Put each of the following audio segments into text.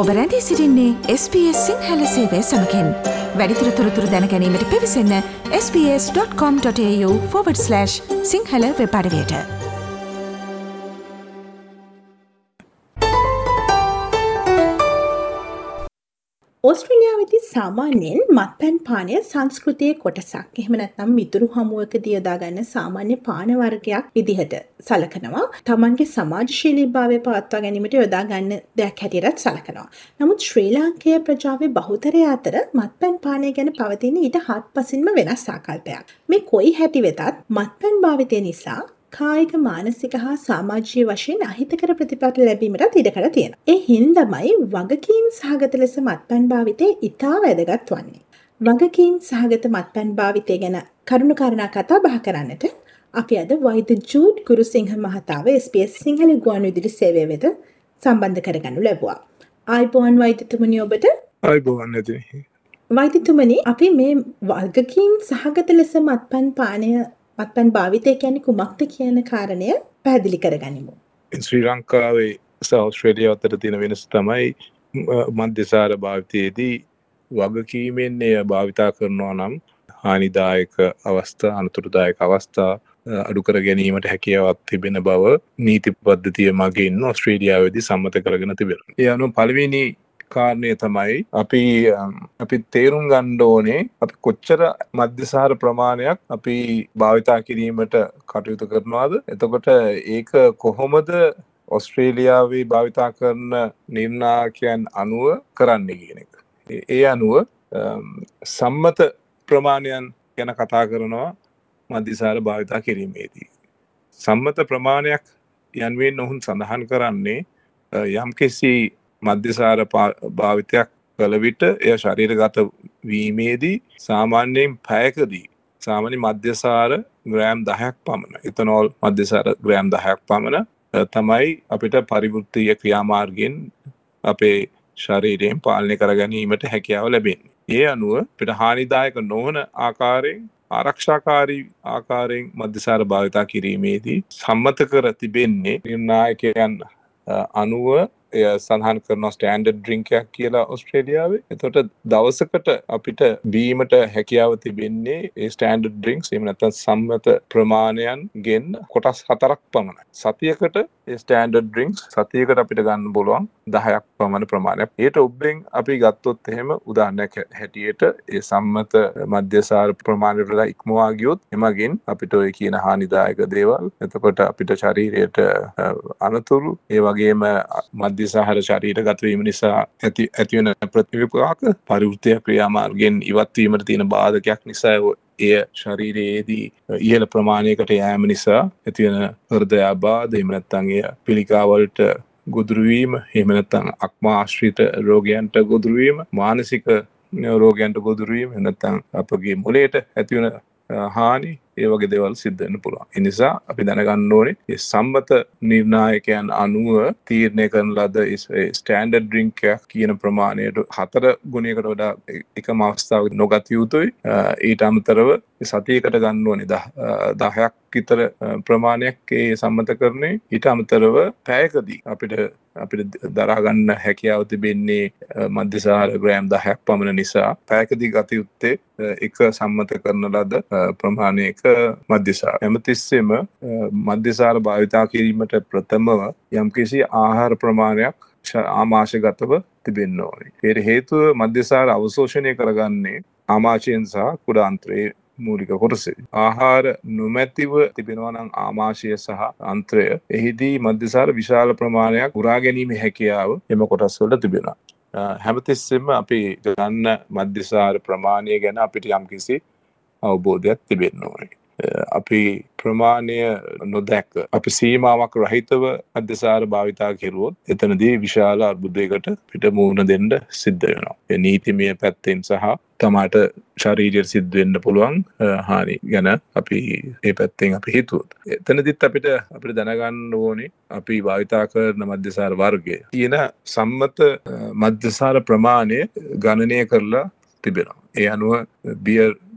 ඔබ රැඳී සිටින්නේ SBS සිංහල සේවය සමඟින්. වැඩිදුර තොරතුරු දැන ගැනීමට පිවිසන්න sbs.com.au/සිංහල වෙබ් අඩවියට. ඕස්ට්‍රේලියාවේදී සාමාන්‍යයෙන් මත්පැන් පානය සංස්කෘතියේ කොටසක්. එහෙම නැත්නම් මිතුරු හමුවකදී යොදා ගන්න සාමාන්‍ය පාන වර්ගයක් විදිහට සලකනවා. Tamanගේ සමාජශීලීභාවය පවත්වා ගැනීමට යොදා ගන්න දෙයක් හැටියටත් සලකනවා. නමුත් ශ්‍රී ලාංකේය ප්‍රජාවේ බහුතරය අතර මත්පැන් පානය ගැන පවතින ඊට හාත්පසින්ම වෙනස් ආකල්පයක්. මේ කොයි හැටි වෙතත් මත්පැන් භාවිතය නිසා කායික මානසික හා සමාජීය වශයෙන් අහිතකර ප්‍රතිඵල ලැබීමට ඉඩකඩ තියෙනවා. ඒ හින්දාමයි වගකීම් සහගත ලෙස මත්පැන් භාවිතය ඉතා වැදගත් වන්නේ. වගකීම් සහගත මත්පැන් භාවිතය ගැන කරුණු කාරණා කතා බහ කරන්නට අපි අද වෛද්‍ය ජූඩ් ගුරුසිංහ මහතාව SBS සිංහල ගුවන්විදුලි සේවය වෙත සම්බන්ධ කරගනු ලැබුවා. ආයුබෝවන් වෛද්‍යතුමනි ඔබට. ආයුබෝවන් නැති. වෛද්‍යතුමනි අපි මේ වගකීම් සහගත ලෙස මත්පැන් භාවිතය කියන්නේ කුමක්ද කියන කාරණය පැහැදිලි කරගනිමු. ශ්‍රී ලංකාවේ සහ ඕස්ට්‍රේලියාව අතර තියෙන වෙනස තමයි මද්‍යසාර භාවිතයේදී වගකීමෙන් එය භාවිතා කරනවා නම් හානිදායක අවස්ථා අනතුරුදායක අවස්ථා අඩු කර ගැනීමට හැකියාවක් තිබෙන බව නීති පද්ධතිය මගින් ඕස්ට්‍රේලියාවේදී සම්මත කරගෙන තිබෙනවා. ඒ අනුව පළවෙනි කාරණය තමයි අපි තේරුම් ගන්න ඕනේ අපි කොච්චර මද්‍යසාර ප්‍රමාණයක් අපි භාවිතා කිරීමට කටයුතු කරනවාද. එතකොට ඒක කොහොමද ඕස්ට්‍රේලියාවේ භාවිතා කරන නිර්ණායකයන් අනුව කරන්නේ කියන එක. ඒ අනුව සම්මත ප්‍රමාණයන් ගැන කතා කරනවා මද්‍යසාර භාවිතා කිරීමේදී. සම්මත ප්‍රමාණයක් යන්වෙන් ඔවුන් සඳහන් කරන්නේ යම්කිසි මද්‍යසාර භාවිතයක් කළ විට එය ශරීරගත වීමේදී සාමාන්‍යයෙන් පැයකදී සාමාන්‍ය මද්‍යසාර ග්‍රෑම් 10ක් පමණ ඉතනෝල් මද්‍යසාර ග්‍රෑම් 10ක් පමණ තමයි අපිට පරිවෘත්තීය ක්‍රියාමාර්ගයෙන් අපේ ශරීරයෙන් පාලනය කර ගැනීමට හැකියාව ලැබෙන්නේ. ඒ අනුව අපිට හානිදායක නොවන ආකාරයෙන් ආරක්ෂාකාරී ආකාරයෙන් මද්‍යසාර භාවිතා කිරීමේදී සම්මත කර තිබෙන්නේ නිර්ණායකයන් අනුව එය සඳහන් කරනවා ස්ටෑන්ඩඩ් ඩ්‍රින්කයක් කියලා ඕස්ට්‍රේලියාවේ. එතකොට දවසකට අපිට බීමට හැකියාව තිබෙන්නේ ඒ ස්ටෑන්ඩඩ් ඩ්‍රින්ක්ස් එහෙම නැත්නම් සම්මත ප්‍රමාණයන්ගෙන් කොටස් 4ක් පමණයි. සතියකට ඒ ස්ටෑන්ඩඩ් ඩ්‍රින්ක්ස් සතියකට අපිට ගන්න පුළුවන් 10ක් පමණ ප්‍රමාණයක්. ඒට ඔබෙන් අපි ගත්තොත් එහෙම උදාහරණයක් හැටියට ඒ සම්මත මද්‍යසාර ප්‍රමාණයට වඩා ඉක්මවා ගියොත් එමගින් අපිට ඔය කියන හානිදායක දේවල් එතකොට අපිට ශරීරයට අනතුරු ඒ වගේම මද්‍යසාර ශරීරගත වීම නිසා ඇති වෙන ප්‍රතිවිපාක පරිවෘත්තීය ක්‍රියාමාර්ගයෙන් ඉවත් වීමට තියෙන බාධකයක් නිසා එය ශරීරයේදී ඉහළ ප්‍රමාණයකට යෑම නිසා ඇති වෙන හෘදයාබාධ එහෙම නැත්නම් එය පිළිකා වලට ගොදුරු වීම එහෙම නැත්නම් අක්මා ආශ්‍රිත රෝගයන්ට ගොදුරු වීම මානසික රෝගයන්ට ගොදුරු වීම නැත්නම් අපගේ මොළයට ඇති වෙන හානි ඒ වගේ දේවල් සිද්ධ වෙන්න පුළුවන්. ඒ නිසා අපි දැනගන්න ඕනේ මේ සම්මත නිර්ණායකයන් අනුව තීරණය කරන ලද ස්ටෑන්ඩඩ් ඩ්‍රින්ක් එකක් කියන ප්‍රමාණයට 4 ගුණයකට වඩා එකම අවස්ථාවක නොගත යුතුයි. ඊට අමතරව සතියකට ගන්න ඕනේ 10ක් විතර ප්‍රමාණයක් ඒ සම්මත කරන්නේ. ඊට අමතරව පැයකදී අපිට දරා ගන්න හැකියාව තිබෙන්නේ මද්‍යසාර ග්‍රෑම් 10ක් පමණ නිසා පැයකදී ගත යුත්තේ එක සම්මත කරන ලද ප්‍රමාණයක මද්‍යසාර. හැමතිස්සෙම මද්‍යසාර භාවිතා කිරීමට ප්‍රථමව යම්කිසි ආහාර ප්‍රමාණයක් ආමාශයගතව තිබෙන්න ඕනේ. ඒට හේතුව මද්‍යසාර අවශෝෂණය කරගන්නේ ආමාශයෙන් සහ කුඩාන්ත්‍රයේ මූලික කොටසේ. ආහාර නොමැතිව තිබෙනවා නම් ආමාශය සහ අන්ත්‍රය එහිදී මද්‍යසාර විශාල ප්‍රමාණයක් උරා ගැනීමේ හැකියාව එම කොටස් වල තිබෙනවා. හැමතිස්සෙම අපි ගන්න මද්‍යසාර ප්‍රමාණය ගැන අපිට යම්කිසි අවබෝධයක් තිබෙන්න ඕනේ. අපි ප්‍රමාණය නොදැක්ක අපි සීමාවක් රහිතව මද්‍යසාර භාවිතා කෙරුවොත් එතනදී විශාල අර්බුදයකට පිට මුහුණ දෙන්න සිද්ධ වෙනවා. ඒ නීතිමය පැත්තෙන් සහ තමාට ශරීරයට සිද්ධ වෙන්න පුළුවන් හානි ගැන අපි මේ පැත්තෙන් අපි හිතුවොත් එතනදිත් අපිට දැනගන්න ඕනේ අපි භාවිතා කරන මද්‍යසාර වර්ගය තියෙන සම්මත මද්‍යසාර ප්‍රමාණය ගණනය කරලා තිබෙනවා. ඒ අනුව බියර්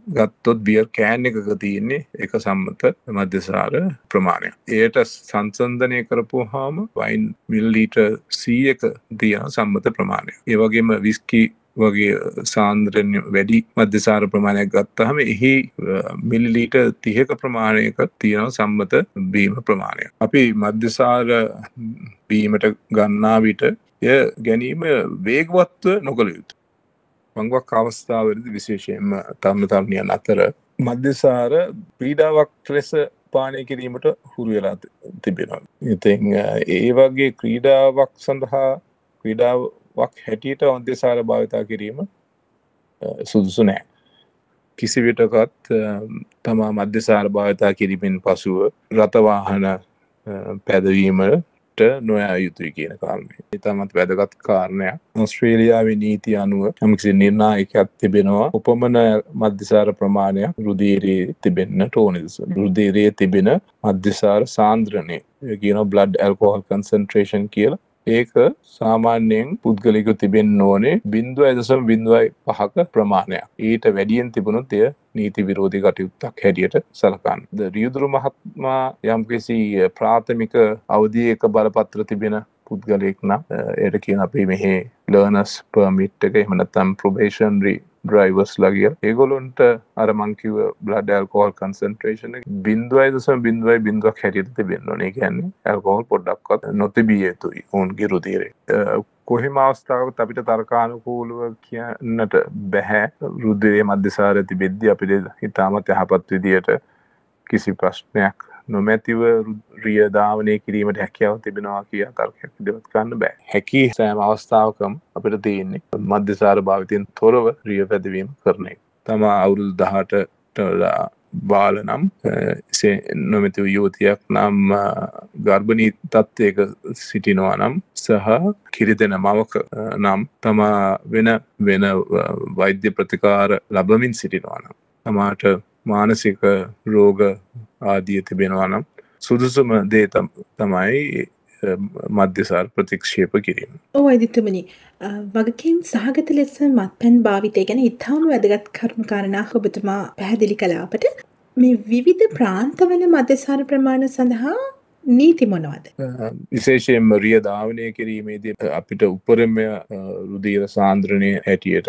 ගත්තොත් බියර් කෑන් එකක තියෙන්නේ එක සම්මත මධ්‍යසාර ප්‍රමාණයක්. එයට සංසන්දනය කරපුවාම වයින් මිලිලීටර් 100ක තියෙන සම්මත ප්‍රමාණයක්. ඒ වගේම විස්කි වගේ සාන්ද්‍රණය වැඩි මධ්‍යසාර ප්‍රමාණයක් ගත්තාම එහි මිලිලීටර් 30ක ප්‍රමාණයක තියෙන සම්මත බීම ප්‍රමාණයක්. අපි මධ්‍යසාර බීමට ගන්නා විට එය ගැනීම වේගවත්ව නොකළ යුතුයි. වංගුවක් අවස්ථාවේදී විශේෂයෙන්ම තරුණ අතර මධ්‍යසාර ක්‍රීඩාවක් ලෙස පානය කිරීමට හුරු වෙලා තිබෙනවා. ඉතින් ඒ වගේ ක්‍රීඩාවක් සඳහා ක්‍රීඩාවක් හැටියට මධ්‍යසාර භාවිතා කිරීම සුදුසු නෑ. කිසි විටකත් තමා මධ්‍යසාර භාවිතා කිරීමෙන් පසුව රථවාහන පැදවීමට නොයා යුතුයි කියන කාරණය. ඉතාමත් වැදගත් කාරණයක්. ඕස්ට්‍රේලියාවේ නීති අනුව යම්කිසි නිර්ණායකයක් තිබෙනවා. උපමන මධ්‍යසාර ප්‍රමාණයක් රුධිරයේ තිබෙන්නට ඕනේ. රුධිරයේ තිබෙන මධ්‍යසාර සාන්ද්‍රණය කියන blood alcohol concentration කියලා. ඒක සාමාන්‍යයෙන් පුද්ගලිකව තිබෙන්න ඕනේ 0.05ක ප්‍රමාණයක්. ඊට වැඩියෙන් තිබුණොත් එය නීති විරෝධී කටයුත්තක් හැටියට සලකන්න. රියදුරු මහත්මයා යම්කිසි ප්‍රාථමික අවධියක බලපත්‍ර තිබෙන පුද්ගලයෙක් නම් ඒකට කියන අපි මෙහි ලර්නර්ස් පර්මිට් එක එහෙම නැත්නම් ප්‍රොබේෂනරි ඩ්‍රයිවර්ස් ලා ඒගොල්ලන්ට අර මං කිව්ව බ්ලඩ් ඇල්කොහොල් කන්සන්ට්‍රේෂන් එක 0.0.0ක් හැටියට තිබෙන්න ඕනේ. ඒ කියන්නේ ඇල්කොහොල් පොඩ්ඩක්වත් නොතිබිය යුතුයි ඔවුන්ගේ රුධිරේ. කොහෙම අවස්ථාවකත් අපිට තර්කානුකූලව කියන්නට බෑ රුධිරයේ මධ්‍යසාර තිබෙද්දී අපිට ඉතාමත් යහපත් විදියට කිසි ප්‍රශ්නයක් නොමැතිව රිය ධාවනය කිරීමට හැකියාව තිබෙනවා කියලා තර්කයක් ඉදිරිපත් කරන්න බෑ. හැකි සෑම අවස්ථාවකම අපිට තියෙන්නේ මධ්‍යසාර භාවිතයෙන් තොරව රිය පැදවීම කරන එක. තමා අවුරුදු 18ට බාල නම් නොමැතිව යුවතියක් නම් ගර්භණී තත්ත්වයක සිටිනවා නම් සහ කිරිදෙන මවක නම් තමා වෙන වෛද්‍ය ප්‍රතිකාර ලබමින් සිටිනවා නම් තමාට මානසික රෝග ආදිය තිබෙනවා නම් සුදුසුම දේ තමයි මධ්‍යසාර ප්‍රතික්ෂේප කිරීම. ඔව් වෛද්‍යතුමනි, වගකීම් සහගත ලෙස මත්පැන් භාවිතය ගැන ඉතාම වැදගත් කරුණු කාරණා ඔබතුමා පැහැදිලි කළා අපට. මේ විවිධ ප්‍රාන්තවල මධ්‍යසාර ප්‍රමාණ සඳහා නීති මොනවද? විශේෂයෙන්ම රිය ධාවනය කිරීමේදී අපිට උපරිම රුධිර සාන්ද්‍රණය හැටියට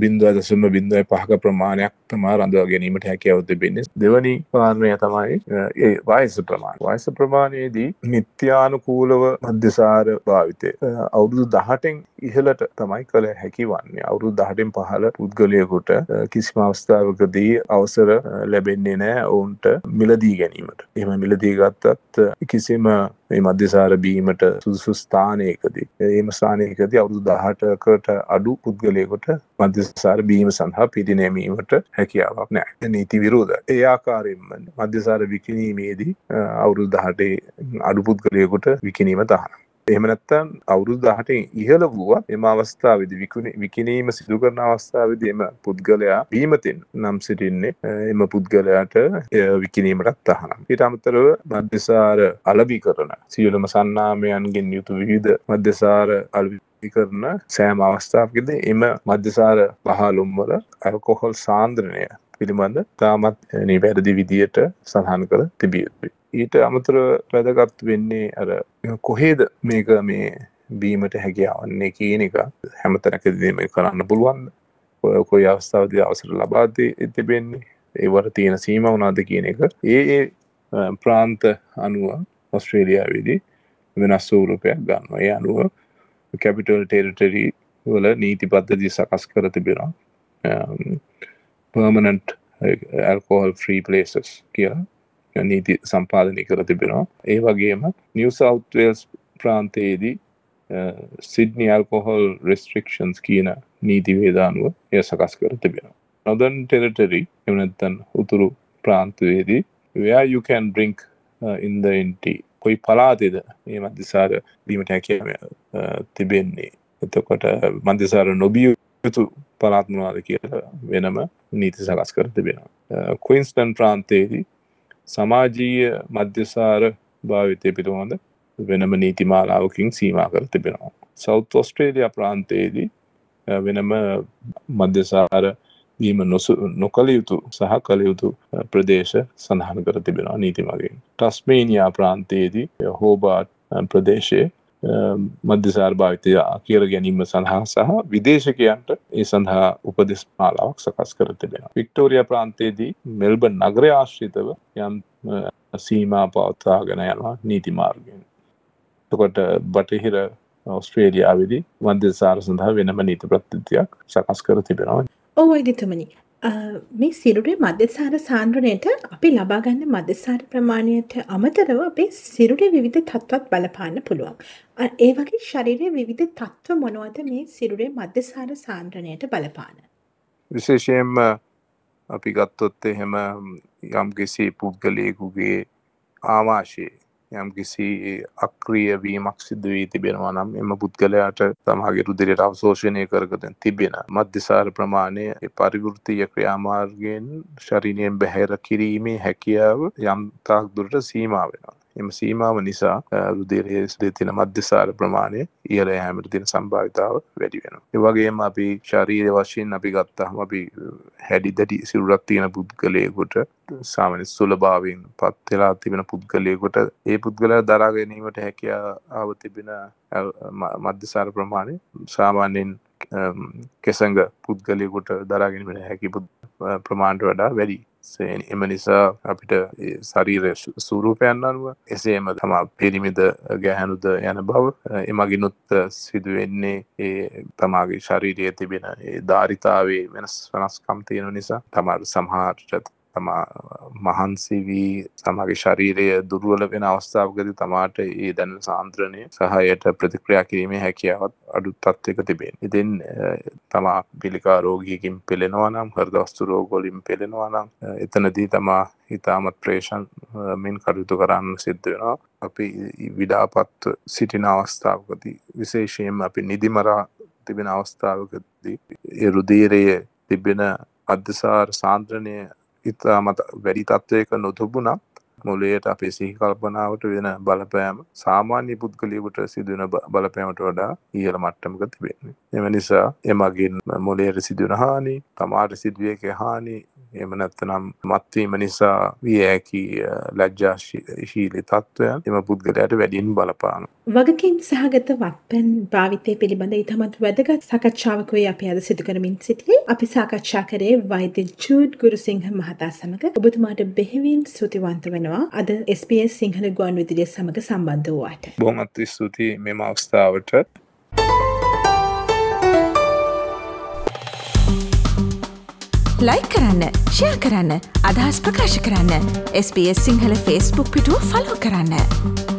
0.05ක ප්‍රමාණයක් තමයි රඳවා ගැනීමට හැකියාව තිබෙන්නේ. දෙවැනි කාරණය තමයි ඒ වයස ප්‍රමාණය. වයස ප්‍රමාණයේදී නිත්‍යානුකූලව මධ්‍යසාර භාවිතය අවුරුදු 18න් ඉහළට තමයි කළ හැකි වන්නේ. අවුරුදු 18න් පහළ පුද්ගලයෙකුට කිසිම අවස්ථාවකදී අවසර ලැබෙන්නේ නැහැ ඔවුන්ට මිලදී ගැනීමට. එහෙම මිලදී ගත්තත් කිසිම මේ මධ්‍යසාර බීමට සුදුසු ස්ථානයකදී එහෙම ස්ථානයකදී අවුරුදු 18කට අඩු පුද්ගලයෙකුට මධ්‍යසාර බීම සඳහා පිරිනැමීමට හැකියාවක් නැහැ. නීති විරෝධයි. ඒ ආකාරයෙන්ම මධ්‍යසාර විකිණීමේදී අවුරුදු 18 අඩු පුද්ගලයෙකුට විකිණීම තහනම්. එහෙම නැත්නම් අවුරුදු 18න් ඉහළ වුවත් එම අවස්ථාවේදී විකිණීම සිදු කරන අවස්ථාවේදී එම පුද්ගලයා බීමතෙන් නම් සිටින්නේ එම පුද්ගලයාට විකිණීමට තහනම්. ඊට අමතරව මධ්‍යසාර අලෙවිකරණ සියලුම සන්නාමයන්ගෙන් යුතු විවිධ මධ්‍යසාර අලෙවිකරණ සෑම අවස්ථාවකදී එම මධ්‍යසාර බහලුම් වල ඇල්කොහොල් සාන්ද්‍රණය පිළිබඳ තාමත් නිවැරදි විදියට සඳහන් කර තිබිය යුතුයි. ඊට අමතරව වැදගත් වෙන්නේ අර කොහෙද මේක මේ බීමට හැකියාවන්නේ කියන එක හැමතැනකදී මේක කරන්න පුළුවන්. කොයි අවස්ථාවකදී අවසර ලබා තිබෙන්නේ ඒවට තියෙන සීමා මොනවද කියන එක ඒ ප්‍රාන්ත අනුව ඕස්ට්‍රේලියාවේදී වෙනස් ස්වරූපයක් ගන්නවා. ඒ අනුව කැපිටල් ටෙරිටරි වල නීති පද්ධති සකස් කර තිබෙනවා. permanent alcohol free places කියලා නීති සම්පාදනය කර තිබෙනවා. ඒ වගේම නිව් සවුත් වේල්ස් ප්‍රාන්තයේදී සිඩ්නි alcohol restrictions කියන නීති වේදානුව එය සකස් කර තිබෙනවා. Northern Territory එහෙම නැත්නම් උතුරු ප්‍රාන්තයේදී where you can drink in the NT කොයි පළාතේද මේ මධ්‍යසාර බීමට හැකියාව තිබෙන්නේ. එතකොට මධ්‍යසාර නොබිය යුතු පළාත් මොනවාද කියලා වෙනම නීති සකස් කර තිබෙනවා. ක්වීන්ස්ලන්ඩ් ප්‍රාන්තයේදී සමාජීය මධ්‍යසාර භාවිතය පිළිබඳ වෙනම නීති මාලාවකින් සීමා කර තිබෙනවා. සවුත් ඕස්ට්‍රේලියා ප්‍රාන්තයේදී වෙනම මධ්‍යසාර වීම නොකළ යුතු සහ කළ යුතු ප්‍රදේශ සඳහන් කර තිබෙනවා නීති මගින්. ටස්මේනියා ප්‍රාන්තයේදී හෝබාට් ප්‍රදේශයේ මධ්‍යසාර භාවිතය කියර ගැනීම සඳහා සහ විදේශකයන්ට ඒ සඳහා උපදෙස් මාලාවක් සකස් කර තිබෙනවා. වික්ටෝරියා ප්‍රාන්තයේදී මෙල්බන් නගරය ආශ්‍රිතව යම් සීමා පවත්වාගෙන යනවා නීති මාර්ගයෙන්. එතකොට බටහිර ඔස්ට්‍රේලියාවේදී මධ්‍යසාර සඳහා වෙනම නීති ප්‍රතිත්‍යක් සකස් කර තිබෙනවා. ඔව් වෛද්‍යතුමනි, මේ සිරුරේ මධ්‍යසාර සාන්ද්‍රණයට අපි ලබා ගන්න මධ්‍යසාර ප්‍රමාණයට අමතරව අපේ සිරුරේ විවිධ තත්ත්වත් බලපාන්න පුළුවන්. ඒ වගේ ශරීරයේ විවිධ තත්ත්ව මොනවද මේ සිරුරේ මධ්‍යසාර සාන්ද්‍රණයට බලපාන? විශේෂයෙන්ම අපි ගත්තොත් එහෙම යම්කිසි පුද්ගලයෙකුගේ ආමාශයේ යම්කිසි අක්‍රීය වීමක් සිදු වී තිබෙනවා නම් එම පුද්ගලයාට තමගේ රුධිරයට අවශෝෂණය කරගෙන තිබෙන මධ්‍යසාර ප්‍රමාණය පරිවෘත්තීය ක්‍රියාමාර්ගයෙන් ශරීරයෙන් බැහැර කිරීමේ හැකියාව යම් තාක් දුරට සීමා වෙනවා. එම සීමාව නිසා රුධිරයේ තියෙන මධ්‍යසාර ප්‍රමාණය ඉහළ යාමට තියෙන සම්භාවිතාව වැඩි වෙනවා. ඒ වගේම අපි ශරීර වශයෙන් අපි ගත්තාම අපි හැඩි දැඩි සිරුරක් තියෙන පුද්ගලයෙකුට සාමාන්‍ය සුලභාවයෙන් පත් වෙලා තිබෙන පුද්ගලයෙකුට ඒ පුද්ගලයා දරා ගැනීමට හැකියාව තිබෙන මධ්‍යසාර ප්‍රමාණය සාමාන්‍යයෙන් කෙසඟ පුද්ගලයෙකුට දරා ගැනීමට හැකි ප්‍රමාණයට වඩා වැඩි. එම නිසා අපිට ශරීර ස්වරූපයන් අනුව එසේම තමා පිරිමිද ගැහැණුද යන බව එමගිනුත් සිදුවෙන්නේ ඒ තමාගේ ශරීරයේ තිබෙන ඒ ධාරිතාවේ වෙනස්කම් තියෙන නිසා තමාට සමහරට තමා මහන්සි වී තමාගේ ශරීරය දුර්වල වෙන අවස්ථාවකදී තමාට ඒ දැනෙන සාන්ද්‍රණය සහ එයට ප්‍රතික්‍රියා කිරීමේ හැකියාවත් අඩු තත්ත්වයක තිබෙනවා. ඉතින් තමා පිළිකා රෝගියකින් පෙළෙනවා නම් හෘද වස්තු රෝග වලින් පෙළෙනවා නම් එතනදී තමා ඉතාමත් ප්‍රේෂන්මින් කටයුතු කරන්න සිද්ධ වෙනවා. අපි විඩාපත් සිටින අවස්ථාවකදී විශේෂයෙන්ම අපි නිදිමරා තිබෙන අවස්ථාවකදී ඒ රුධිරයේ තිබෙන මධ්‍යසාර සාන්ද්‍රණය ඉතාමත් වැඩි තත්ත්වයක නොතිබුණත් මොළයට අපේ සිහි කල්පනාවට වෙන බලපෑම සාමාන්‍ය පුද්ගලයෙකුට සිදුවන බලපෑමට වඩා ඉහළ මට්ටමක තිබෙනවා. එම නිසා එමගින් මොළයට සිදුවන හානි, තමාට සිදුවිය හැකි හානි, එහෙම නැත්නම් මත්වීම නිසා විය හැකි ලැජ්ජාශීලී තත්ත්වයන් එම පුද්ගලයාට වැඩියෙන් බලපානවා. වගකීම් සහගත වත්පැන් භාවිතය පිළිබඳ ඉතාමත් වැදගත් සාකච්ඡාවකුයි අපි අද සිදු කරමින් සිටියේ. අපි සාකච්ඡා කරේ වෛද්‍ය ජූඩ් ගුරුසිංහ මහතා සමග. ඔබතුමාට බෙහෙවින් ස්තුතිවන්ත වෙනවා අද SBS සිංහල ගුවන් විදුලිය සමග සම්බන්ධ වූවාට. බොහොමත් ස්තුතියි මෙම අවස්ථාවට. ලයික් කරන්න, ෂෙයා කරන්න, අදහස් ප්‍රකාශ කරන්න. SBS සිංහල Facebook පිටුව ෆලෝ කරන්න.